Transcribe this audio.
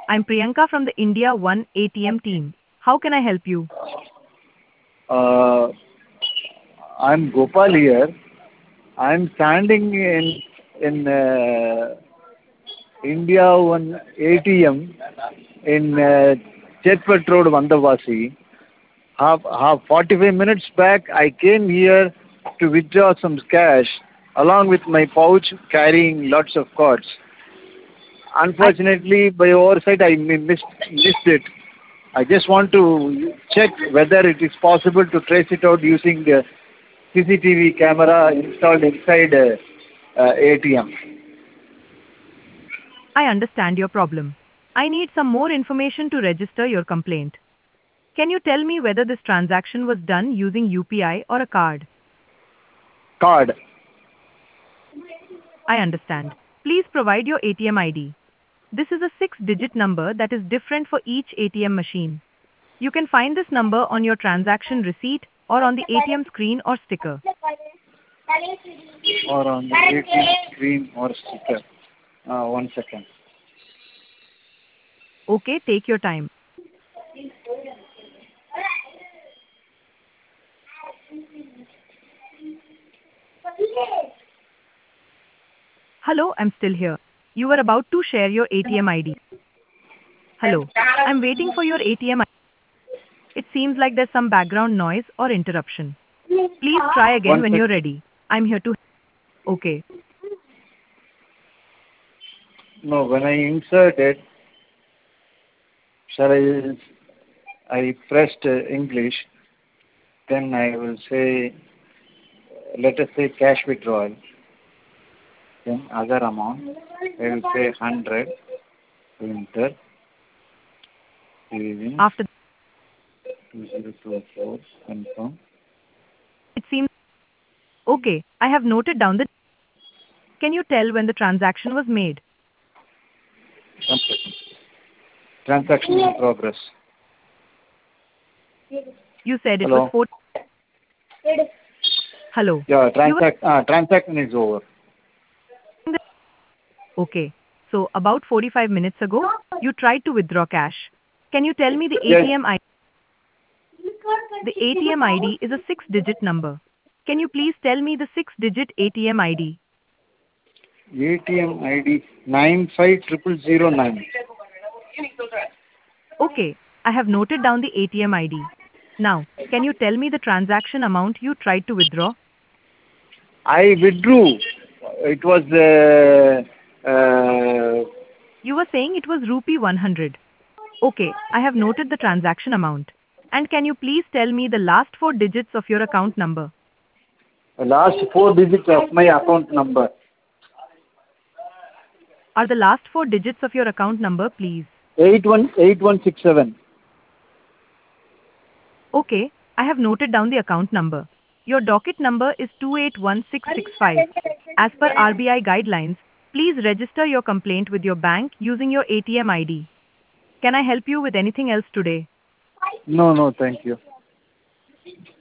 I'm Priyanka from the India One ATM team. How can I help you? Uh, I'm Gopal here. I'm standing in India One ATM in Chetpet Road, Vandavasi. Half 45 minutes back, I came here to withdraw some cash along with my pouch carrying lots of cards. I Unfortunately, by oversight, I missed it. I just want to check whether it is possible to trace it out using CCTV camera installed inside ATM. I understand your problem. I need some more information to register your complaint. Can you tell me whether this transaction was done using UPI or a card? Card. I understand. Please provide your ATM ID. This is a six-digit number that is different for each ATM machine. You can find this number on your transaction receipt or on the ATM screen or sticker. Or on the ATM screen or sticker. One second. Okay, take your time. Hello, I'm still here. You were about to share your ATM ID. Hello, I'm waiting for your ATM ID. It seems like there's some background noise or interruption. Please try again One when sec. you're ready. I'm here to. Okay. No, when I inserted, shall I pressed English, then I will say, let us say cash withdrawal. Then other amount, I will say 100, enter, saving, After 2024, confirm. it seems okay. I have noted down the. Can you tell when the transaction was made? One second. Transaction in progress. You said it was Hello? 4. Hello. Yeah, You were transaction is over. okay. So about 45 minutes ago, you tried to withdraw cash. Can you tell me the Yes, ATM ID? The ATM ID is a six-digit number. Can you please tell me the six-digit ATM ID? ATM ID 95009. Okay, I have noted down the ATM ID. Now, can you tell me the transaction amount you tried to withdraw? I withdrew. It was You were saying it was rupee 100. Okay, I have noted the transaction amount. And can you please tell me the last four digits of your account number? last four digits of my account number. Are the last four digits of your account number, please? 818167. Okay, I have noted down the account number. Your docket number is 281665. As per RBI guidelines, please register your complaint with your bank using your ATM ID. Can I help you with anything else today? No, thank you.